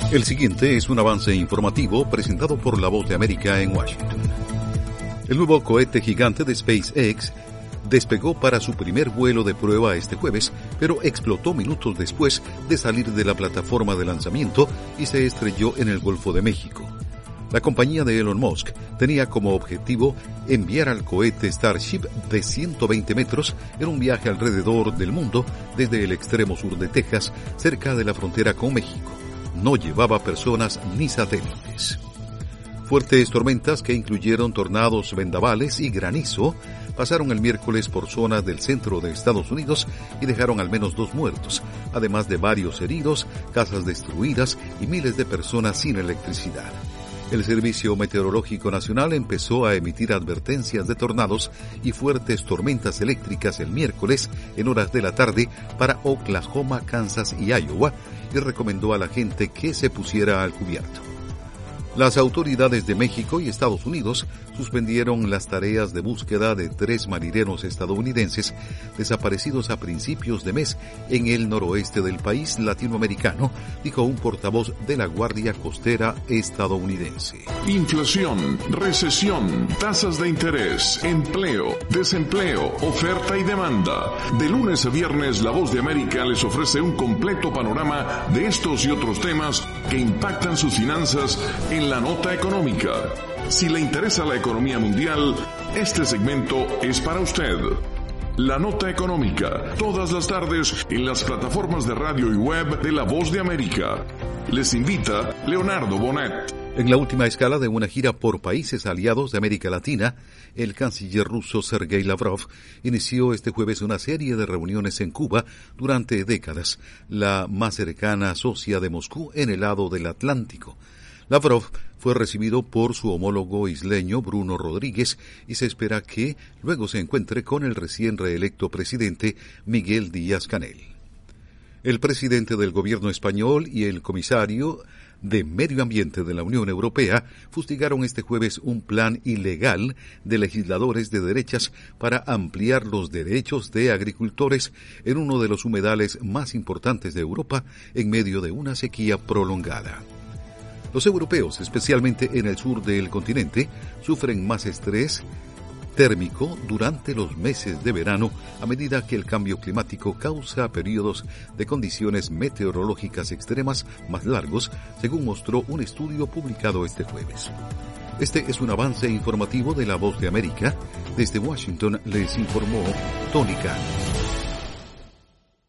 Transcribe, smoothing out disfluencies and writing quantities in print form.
El siguiente es un avance informativo presentado por La Voz de América en Washington. El nuevo cohete gigante de SpaceX despegó para su primer vuelo de prueba este jueves, pero explotó minutos después de salir de la plataforma de lanzamiento y se estrelló en el Golfo de México. La compañía de Elon Musk tenía como objetivo enviar al cohete Starship de 120 metros en un viaje alrededor del mundo desde el extremo sur de Texas, cerca de la frontera con México. No llevaba personas ni satélites. Fuertes tormentas que incluyeron tornados, vendavales y granizo pasaron el miércoles por zonas del centro de Estados Unidos y dejaron al menos 2 muertos, además de varios heridos, casas destruidas y miles de personas sin electricidad. El Servicio Meteorológico Nacional empezó a emitir advertencias de tornados y fuertes tormentas eléctricas el miércoles en horas de la tarde para Oklahoma, Kansas y Iowa y recomendó a la gente que se pusiera al cubierto. Las autoridades de México y Estados Unidos suspendieron las tareas de búsqueda de 3 marineros estadounidenses desaparecidos a principios de mes en el noroeste del país latinoamericano, dijo un portavoz de la Guardia Costera estadounidense. Inflación, recesión, tasas de interés, empleo, desempleo, oferta y demanda. De lunes a viernes, La Voz de América les ofrece un completo panorama de estos y otros temas que impactan sus finanzas en la nota económica. Si le interesa la economía mundial, este segmento es para usted. La nota económica, todas las tardes en las plataformas de radio y web de La Voz de América. Les invita Leonardo Bonet. En la última escala de una gira por países aliados de América Latina, el canciller ruso Sergei Lavrov inició este jueves una serie de reuniones en Cuba durante décadas, la más cercana socia de Moscú en el lado del Atlántico. Lavrov fue recibido por su homólogo isleño Bruno Rodríguez y se espera que luego se encuentre con el recién reelecto presidente Miguel Díaz-Canel. El presidente del gobierno español y el comisario de Medio Ambiente de la Unión Europea fustigaron este jueves un plan ilegal de legisladores de derechas para ampliar los derechos de agricultores en uno de los humedales más importantes de Europa en medio de una sequía prolongada. Los europeos, especialmente en el sur del continente, sufren más estrés térmico durante los meses de verano a medida que el cambio climático causa periodos de condiciones meteorológicas extremas más largos, según mostró un estudio publicado este jueves. Este es un avance informativo de La Voz de América. Desde Washington les informó Tony Khan.